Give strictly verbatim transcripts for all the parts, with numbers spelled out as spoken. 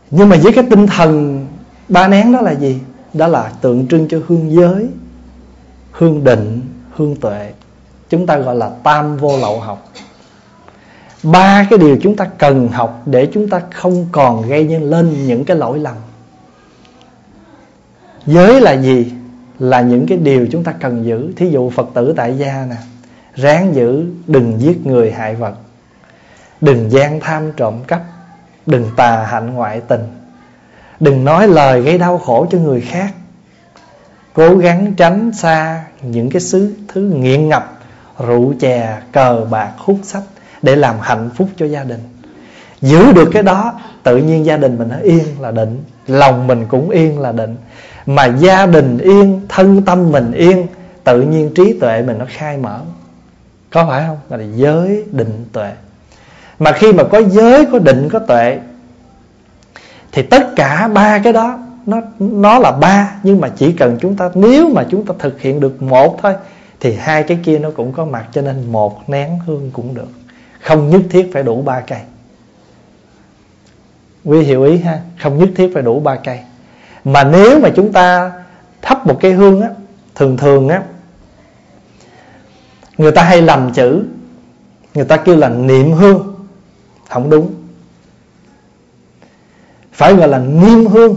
Nhưng mà với cái tinh thần ba nén đó là gì? Đó là tượng trưng cho hương giới, hương định, hương tuệ. Chúng ta gọi là tam vô lậu học. Ba cái điều chúng ta cần học để chúng ta không còn gây nhân lên những cái lỗi lầm. Giới là gì? Là những cái điều chúng ta cần giữ. Thí dụ Phật tử tại gia nè, ráng giữ đừng giết người hại vật, đừng gian tham trộm cắp, đừng tà hạnh ngoại tình, đừng nói lời gây đau khổ cho người khác, cố gắng tránh xa những cái xứ thứ nghiện ngập, rượu chè, cờ bạc, hút sách, để làm hạnh phúc cho gia đình. Giữ được cái đó, tự nhiên gia đình mình nó yên là định, lòng mình cũng yên là định. Mà gia đình yên, thân tâm mình yên, tự nhiên trí tuệ mình nó khai mở. Có phải không? Là giới, định, tuệ. Mà khi mà có giới, có định, có tuệ, thì tất cả ba cái đó Nó, nó là ba. Nhưng mà chỉ cần chúng ta, nếu mà chúng ta thực hiện được một thôi, thì hai cái kia nó cũng có mặt. Cho nên một nén hương cũng được, không nhất thiết phải đủ ba cây. Quý hiểu ý ha? Không nhất thiết phải đủ ba cây. Mà nếu mà chúng ta thắp một cây hương á, thường thường á, người ta hay lầm chữ, người ta kêu là niệm hương. Không đúng, phải gọi là niêm hương.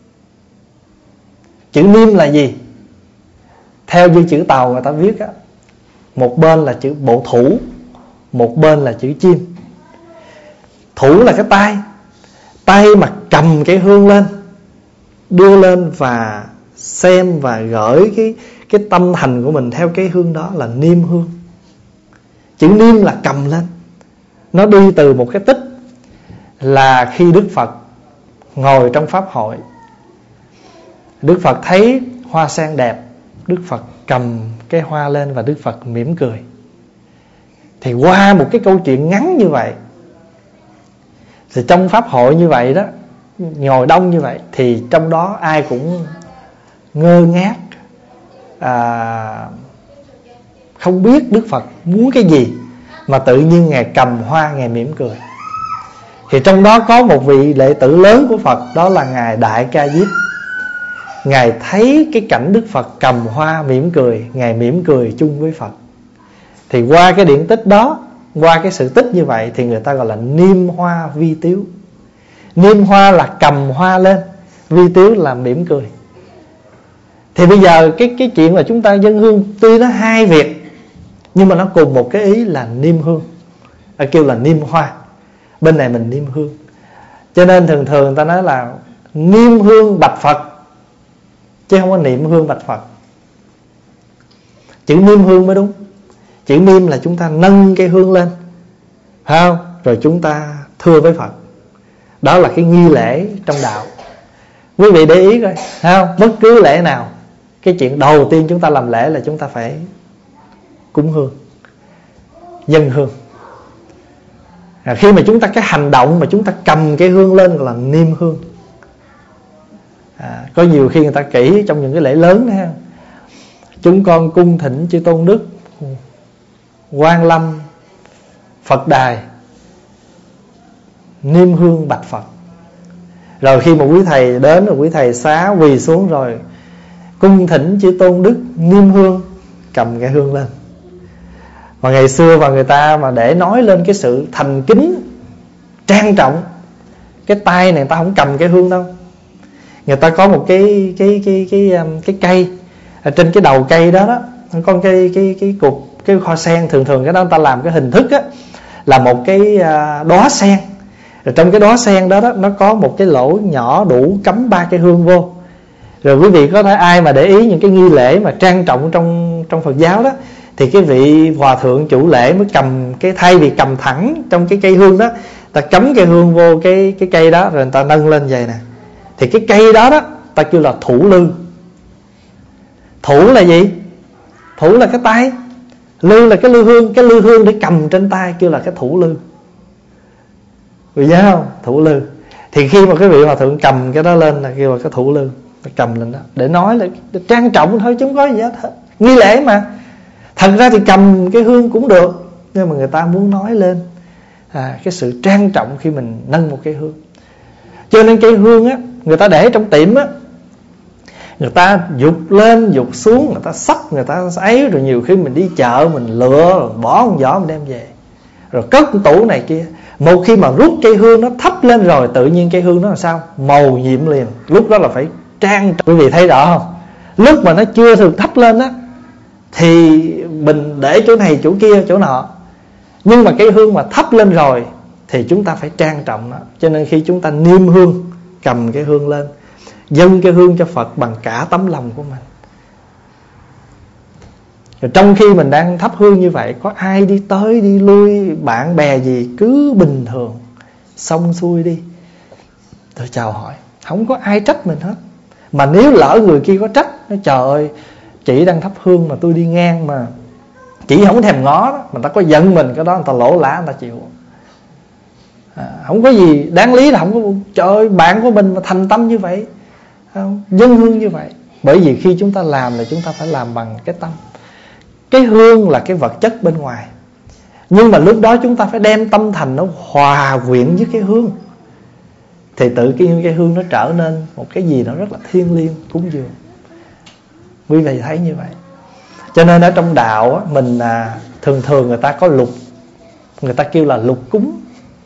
Chữ niêm là gì? Theo như chữ Tàu người ta viết á, một bên là chữ bộ thủ, một bên là chữ chim. Thủ là cái tay, tay mà cầm cái hương lên, đưa lên và xem và gửi cái, cái tâm thành của mình theo cái hương đó là niêm hương. Chữ niêm là cầm lên. Nó đi từ một cái tích là khi Đức Phật ngồi trong Pháp hội, Đức Phật thấy hoa sen đẹp, Đức Phật cầm cái hoa lên và Đức Phật mỉm cười. Thì qua một cái câu chuyện ngắn như vậy, thì trong Pháp hội như vậy đó, ngồi đông như vậy, thì trong đó ai cũng ngơ ngác, à, không biết Đức Phật muốn cái gì, mà tự nhiên Ngài cầm hoa, Ngài mỉm cười. Thì trong đó có một vị đệ tử lớn của Phật, đó là Ngài Đại Ca Diếp. Ngài thấy cái cảnh Đức Phật cầm hoa mỉm cười, Ngài mỉm cười chung với Phật. Thì qua cái điển tích đó, qua cái sự tích như vậy, thì người ta gọi là niêm hoa vi tiếu. Niêm hoa là cầm hoa lên, vi tiếu là mỉm cười. Thì bây giờ cái, cái chuyện là chúng ta dâng hương, tuy nó hai việc, nhưng mà nó cùng một cái ý là niêm hương, à, kêu là niêm hoa. Bên này mình niêm hương. Cho nên thường thường người ta nói là niêm hương bạch Phật, chứ không có niệm hương bạch Phật. Chữ niêm hương mới đúng. Chữ niêm là chúng ta nâng cái hương lên, phải không? Rồi chúng ta thưa với Phật. Đó là cái nghi lễ trong đạo. Quý vị để ý coi, phải không? Bất cứ lễ nào, cái chuyện đầu tiên chúng ta làm lễ là chúng ta phải cúng hương, dâng hương. À, khi mà chúng ta cái hành động mà chúng ta cầm cái hương lên là niêm hương. À, có nhiều khi người ta kỹ trong những cái lễ lớn đó, chúng con cung thỉnh chư Tôn Đức Quan Lâm Phật Đài, niêm hương bạch Phật. Rồi khi mà quý thầy đến, rồi quý thầy xá quỳ xuống, rồi cung thỉnh chư Tôn Đức niêm hương, cầm cái hương lên. Và ngày xưa mà người ta mà để nói lên cái sự thành kính trang trọng, cái tay này người ta không cầm cái hương đâu. Người ta có một cái cái cái cái cái, cái cây ở trên cái đầu cây đó đó, có cái cái cái cục cái hoa sen. Thường thường cái đó người ta làm cái hình thức á, là một cái đóa sen. Rồi trong cái đóa sen đó đó, nó có một cái lỗ nhỏ đủ cắm ba cái hương vô. Rồi quý vị có thể ai mà để ý những cái nghi lễ mà trang trọng trong trong Phật giáo đó, thì cái vị hòa thượng chủ lễ mới cầm cái, thay vì cầm thẳng trong cái cây hương đó, ta cắm cây hương vô cái cái cây đó, rồi người ta nâng lên vậy nè. Thì cái cây đó đó ta kêu là thủ lư. Thủ là gì? Thủ là cái tay, lư là cái lư hương. Cái lư hương để cầm trên tay kêu là cái thủ lư. Vì nhớ không? Thủ lư. Thì khi mà cái vị hòa thượng cầm cái đó lên là kêu là cái thủ lư, cầm lên đó để nói là trang trọng thôi chứ không có gì hết, nghi lễ mà. Thật ra thì cầm cái hương cũng được, nhưng mà người ta muốn nói lên à, cái sự trang trọng khi mình nâng một cái hương. Cho nên cây hương á, người ta để trong tiệm á, người ta dục lên dục xuống, người ta xách, người ta ấy, rồi nhiều khi mình đi chợ mình lựa rồi bỏ một giỏ mình đem về, rồi cất tủ này kia. Một khi mà rút cây hương nó thắp lên rồi, tự nhiên cây hương nó là sao? Màu nhiệm liền. Lúc đó là phải trang trọng. Quý vị thấy rõ không? Lúc mà nó chưa thường thắp lên á thì mình để chỗ này chỗ kia chỗ nọ, nhưng mà cây hương mà thắp lên rồi thì chúng ta phải trang trọng nó. Cho nên khi chúng ta niêm hương, cầm cái hương lên, dâng cái hương cho Phật bằng cả tấm lòng của mình. Rồi trong khi mình đang thắp hương như vậy, có ai đi tới đi lui, bạn bè gì cứ bình thường, xong xuôi đi, tôi chào hỏi, không có ai trách mình hết. Mà nếu lỡ người kia có trách, nói trời ơi, chị đang thắp hương mà tôi đi ngang mà chị không thèm ngó đó, người ta có giận mình cái đó, người ta lỗ lã, người ta chịu. À, không có gì đáng lý, là không có. Trời ơi, bạn của mình mà thành tâm như vậy, dân hương như vậy. Bởi vì khi chúng ta làm là chúng ta phải làm bằng cái tâm. Cái hương là cái vật chất bên ngoài, nhưng mà lúc đó chúng ta phải đem tâm thành nó hòa quyện với cái hương, thì tự cái, cái hương nó trở nên một cái gì đó rất là thiêng liêng, cúng dường. Quý vị thấy như vậy. Cho nên ở trong đạo á, mình à, thường thường người ta có lục, người ta kêu là lục cúng.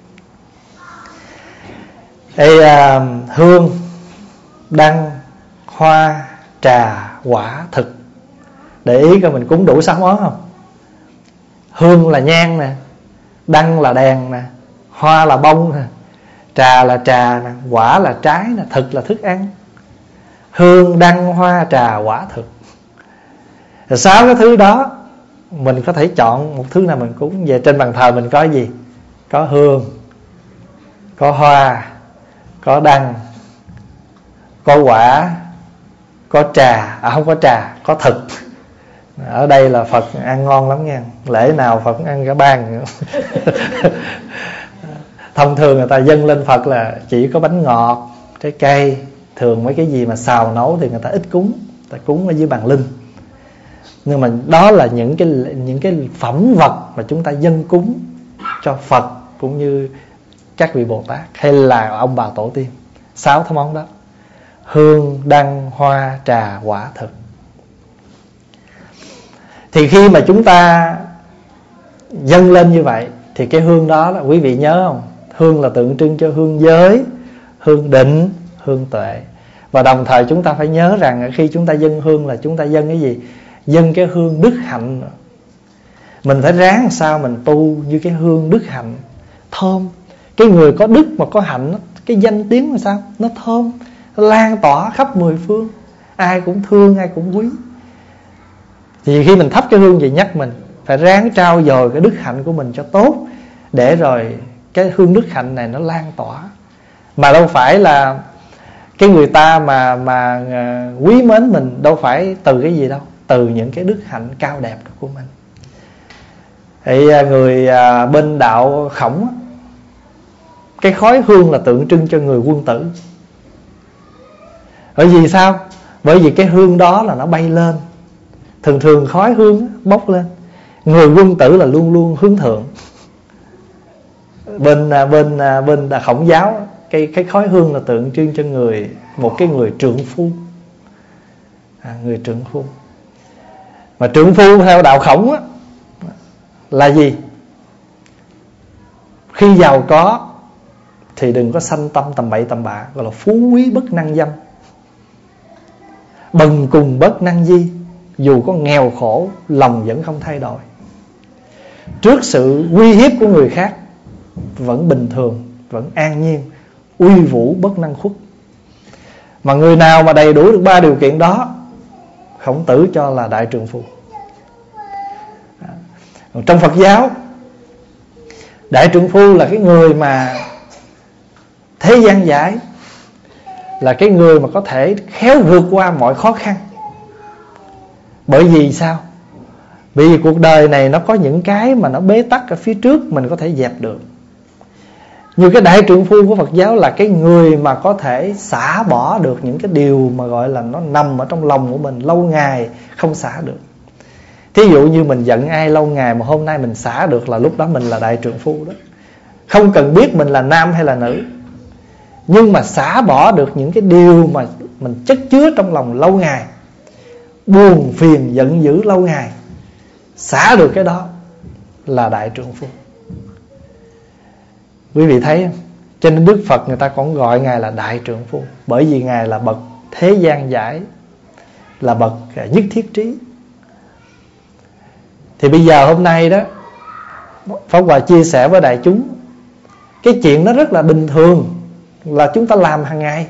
Ê, à, hương, đăng, hoa, trà, quả, thực. Để ý coi mình cúng đủ sáu món không? Hương là nhang nè, đăng là đèn nè, hoa là bông nè, trà là trà nè, quả là trái nè, thực là thức ăn. Hương, đăng, hoa, trà, quả, thực. Rồi sáu cái thứ đó mình có thể chọn một thứ nào mình cúng. Về trên bàn thờ mình có gì? Có hương, có hoa, có đăng, có quả, có trà. À không có trà, có thực. Ở đây là Phật ăn ngon lắm nha. Lễ nào Phật cũng ăn cả ban. Thông thường người ta dâng lên Phật là chỉ có bánh ngọt, trái cây. Thường mấy cái gì mà xào nấu thì người ta ít cúng, người ta cúng ở dưới bàn linh. Nhưng mà đó là những cái những cái phẩm vật mà chúng ta dâng cúng cho Phật cũng như các vị Bồ Tát hay là ông bà tổ tiên. Sáu thứ món đó: hương, đăng, hoa, trà, quả, thực. Thì khi mà chúng ta dâng lên như vậy thì cái hương đó là, quý vị nhớ không? Hương là tượng trưng cho hương giới, hương định, hương tuệ. Và đồng thời chúng ta phải nhớ rằng khi chúng ta dâng hương là chúng ta dâng cái gì? Dâng cái hương đức hạnh. Mình phải ráng sao mình tu như cái hương đức hạnh, thơm. Cái người có đức mà có hạnh, cái danh tiếng là sao? Nó thơm, nó lan tỏa khắp mười phương, ai cũng thương, ai cũng quý. Thì khi mình thắp cái hương gì nhắc mình phải ráng trao dồi cái đức hạnh của mình cho tốt, để rồi cái hương đức hạnh này nó lan tỏa. Mà đâu phải là cái người ta mà mà quý mến mình đâu phải từ cái gì đâu, từ những cái đức hạnh cao đẹp của mình. Thì người bên đạo Khổng, cái khói hương là tượng trưng cho người quân tử. Bởi vì sao? Bởi vì cái hương đó là nó bay lên. Thường thường khói hương bốc lên. Người quân tử là luôn luôn hướng thượng. Bên bên bên Khổng giáo, cái cái khói hương là tượng trưng cho người, một cái người trượng phu. À, người trượng phu. Mà trượng phu theo đạo Khổng á, là gì? Khi giàu có thì đừng có sanh tâm tầm bậy tầm bạ, gọi là phú quý bất năng dâm, bần cùng bất năng di. Dù có nghèo khổ, lòng vẫn không thay đổi. Trước sự uy hiếp của người khác vẫn bình thường, vẫn an nhiên, uy vũ bất năng khuất. Mà người nào mà đầy đủ được ba điều kiện đó, Khổng Tử cho là đại trượng phu. Trong Phật giáo, đại trượng phu là cái người mà thế gian giải, là cái người mà có thể khéo vượt qua mọi khó khăn. Bởi vì sao? Bởi vì cuộc đời này nó có những cái mà nó bế tắc ở phía trước mình có thể dẹp được. Như cái đại trượng phu của Phật giáo là cái người mà có thể xả bỏ được những cái điều mà gọi là nó nằm ở trong lòng của mình lâu ngày không xả được. Thí dụ như mình giận ai lâu ngày mà hôm nay mình xả được, là lúc đó mình là đại trượng phu đó. Không cần biết mình là nam hay là nữ. Nhưng mà xả bỏ được những cái điều mà mình chất chứa trong lòng lâu ngày, buồn phiền giận dữ lâu ngày, xả được cái đó là đại trượng phu. Quý vị thấy không? Cho nên Đức Phật người ta còn gọi Ngài là đại trượng phu, bởi vì Ngài là bậc thế gian giải, là bậc nhất thiết trí. Thì bây giờ hôm nay đó, Pháp Hòa chia sẻ với đại chúng cái chuyện đó rất là bình thường, là chúng ta làm hàng ngày.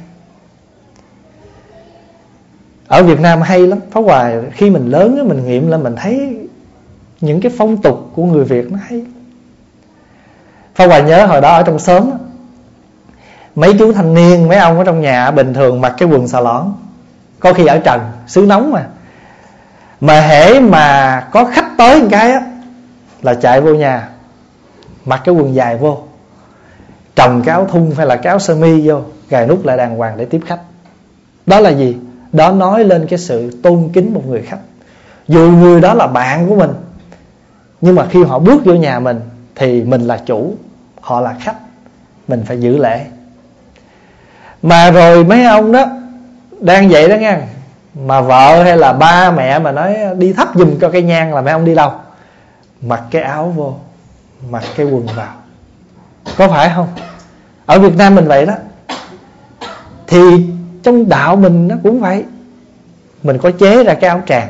Ở Việt Nam hay lắm. Pháp Hòa khi mình lớn đó, mình nghiệm lên mình thấy những cái phong tục của người Việt nó hay. Pháp Hòa nhớ hồi đó ở trong xóm đó, mấy chú thanh niên, mấy ông ở trong nhà bình thường mặc cái quần xà lõn, có khi ở trần, xứ nóng mà. Mà hễ mà có khách tới một cái á, là chạy vô nhà, mặc cái quần dài vô, trồng cái áo thun hay là cái áo sơ mi vô, gài nút lại đàng hoàng để tiếp khách. Đó là gì? Đó nói lên cái sự tôn kính một người khách. Dù người đó là bạn của mình, nhưng mà khi họ bước vô nhà mình thì mình là chủ, họ là khách, mình phải giữ lễ. Mà rồi mấy ông đó đang vậy đó nghe, mà vợ hay là ba mẹ mà nói đi thắp giùm cho cây nhang là mấy ông đi đâu? Mặc cái áo vô, mặc cái quần vào. Có phải không? Ở Việt Nam mình vậy đó. Thì trong đạo mình nó cũng vậy. Mình có chế ra cái áo tràng.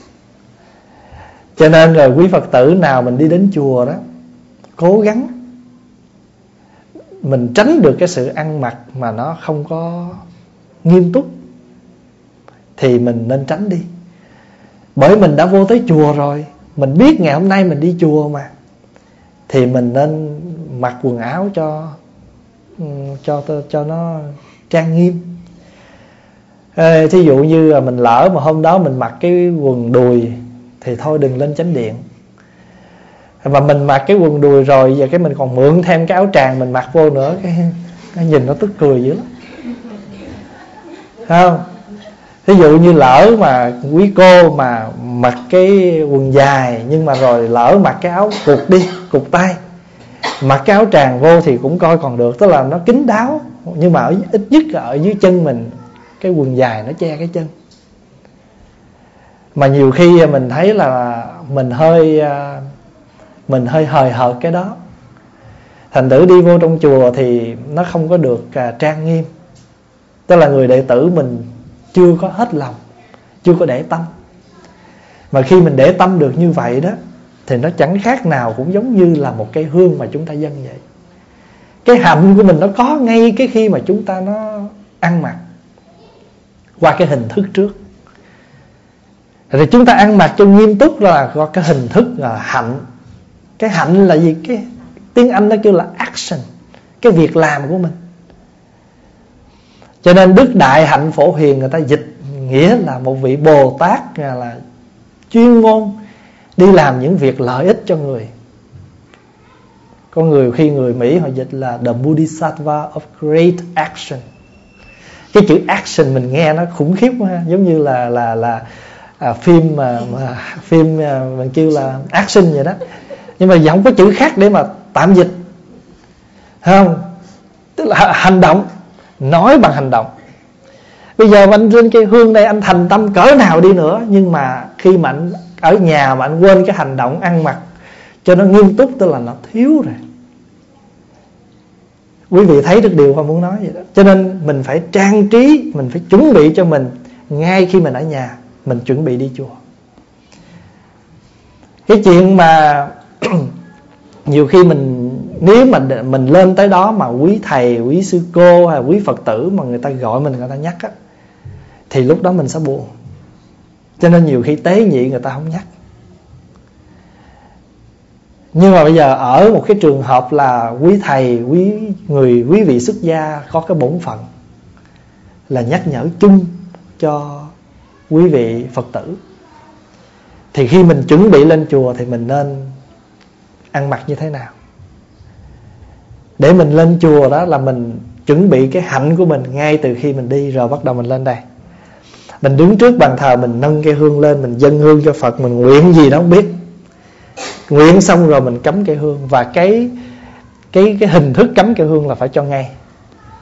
Cho nên rồi quý Phật tử nào mình đi đến chùa đó, cố gắng mình tránh được cái sự ăn mặc mà nó không có nghiêm túc thì mình nên tránh đi. Bởi mình đã vô tới chùa rồi, mình biết ngày hôm nay mình đi chùa mà, thì mình nên mặc quần áo cho cho cho nó trang nghiêm. Ê, thí dụ như là mình lỡ mà hôm đó mình mặc cái quần đùi thì thôi đừng lên chánh điện. Và mình mặc cái quần đùi rồi, giờ cái mình còn mượn thêm cái áo tràng mình mặc vô nữa, cái, cái nhìn nó tức cười dữ lắm, không? Ví dụ như lỡ mà quý cô mà mặc cái quần dài, nhưng mà rồi lỡ mặc cái áo cụt đi, cụt tay, mặc cái áo tràng vô thì cũng coi còn được, tức là nó kín đáo. Nhưng mà ở, ít nhất là ở dưới chân mình, cái quần dài nó che cái chân. Mà nhiều khi mình thấy là mình hơi Mình hơi hời hợt cái đó, thành thử đi vô trong chùa thì nó không có được trang nghiêm. Tức là người đệ tử mình chưa có hết lòng, chưa có để tâm. Mà khi mình để tâm được như vậy đó, thì nó chẳng khác nào cũng giống như là một cây hương mà chúng ta dâng vậy. Cái hạnh của mình nó có ngay cái khi mà chúng ta nó ăn mặc qua cái hình thức trước. Rồi chúng ta ăn mặc cho nghiêm túc là có cái hình thức là hạnh. Cái hạnh là gì? Cái tiếng Anh nó kêu là action, cái việc làm của mình. Cho nên Đức Đại Hạnh Phổ Hiền người ta dịch nghĩa là một vị Bồ Tát là chuyên môn đi làm những việc lợi ích cho người. Có người khi người Mỹ họ dịch là the Bodhisattva of great action. Cái chữ action mình nghe nó khủng khiếp quá ha, giống như là là là à, phim mà, mà phim mà mình kêu là action vậy đó. Nhưng mà không có chữ khác để mà tạm dịch, không? Tức là hành động, nói bằng hành động. Bây giờ mà anh trên cây hương đây, anh thành tâm cỡ nào đi nữa, nhưng mà khi mà anh ở nhà mà anh quên cái hành động ăn mặc cho nó nghiêm túc, tức là nó thiếu rồi. Quý vị thấy được điều mà muốn nói vậy đó. Cho nên mình phải trang trí, mình phải chuẩn bị cho mình ngay khi mình ở nhà, mình chuẩn bị đi chùa. Cái chuyện mà nhiều khi mình, nếu mà mình lên tới đó mà quý thầy, quý sư cô hay quý Phật tử mà người ta gọi mình, người ta nhắc á, thì lúc đó mình sẽ buồn. Cho nên nhiều khi tế nhị người ta không nhắc. Nhưng mà bây giờ ở một cái trường hợp là quý thầy, quý người, quý vị xuất gia có cái bổn phận là nhắc nhở chung cho quý vị Phật tử, thì khi mình chuẩn bị lên chùa thì mình nên ăn mặc như thế nào? Để mình lên chùa đó là mình chuẩn bị cái hạnh của mình ngay từ khi mình đi, rồi bắt đầu mình lên đây. Mình đứng trước bàn thờ, mình nâng cây hương lên, mình dâng hương cho Phật, mình nguyện gì đó không biết. Nguyện xong rồi mình cắm cây hương. Và cái cái cái hình thức cắm cây hương là phải cho ngay.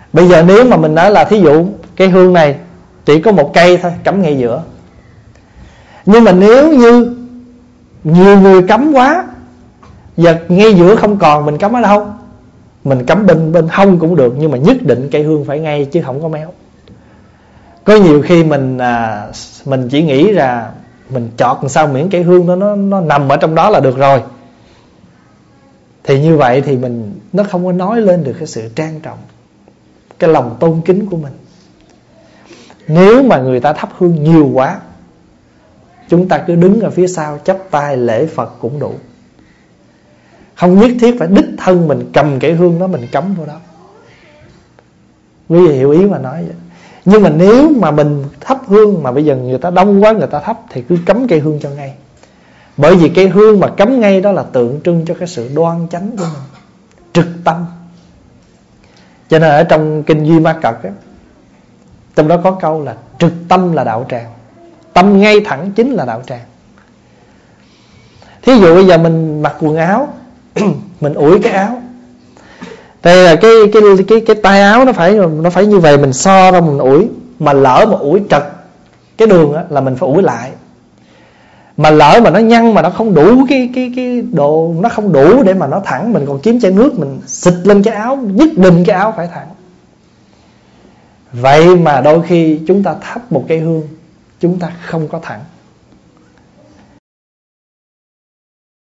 Bây giờ nếu mà mình nói là thí dụ cây hương này chỉ có một cây thôi, cắm ngay giữa. Nhưng mà nếu như nhiều người cắm quá, giờ ngay giữa không còn, mình cắm ở đâu? Mình cắm bên bên hông cũng được, nhưng mà nhất định cây hương phải ngay chứ không có méo. Có nhiều khi mình à, mình chỉ nghĩ là mình chọt làm sao miễn cây hương đó nó nó nằm ở trong đó là được rồi. Thì như vậy thì mình nó không có nói lên được cái sự trang trọng, cái lòng tôn kính của mình. Nếu mà người ta thắp hương nhiều quá, chúng ta cứ đứng ở phía sau chắp tay lễ Phật cũng đủ. Không nhất thiết phải đích thân mình cầm cái hương đó mình cắm vào đó. Quý vị hiểu ý mà nói vậy. Nhưng mà nếu mà mình thắp hương mà bây giờ người ta đông quá, người ta thắp, thì cứ cắm cây hương cho ngay. Bởi vì cây hương mà cắm ngay đó là tượng trưng cho cái sự đoan chánh của mình, trực tâm. Cho nên ở trong kinh Duy Ma Cật ấy, trong đó có câu là trực tâm là đạo tràng. Tâm ngay thẳng chính là đạo tràng. Thí dụ bây giờ mình mặc quần áo mình ủi cái áo, đây là cái cái cái cái tay áo nó phải nó phải như vậy, mình so ra mình ủi. Mà lỡ mà ủi trật cái đường á, là mình phải ủi lại. Mà lỡ mà nó nhăn mà nó không đủ cái cái cái độ, nó không đủ để mà nó thẳng, mình còn kiếm chai nước mình xịt lên cái áo, nhất định cái áo phải thẳng. Vậy mà đôi khi chúng ta thắp một cây hương, chúng ta không có thẳng.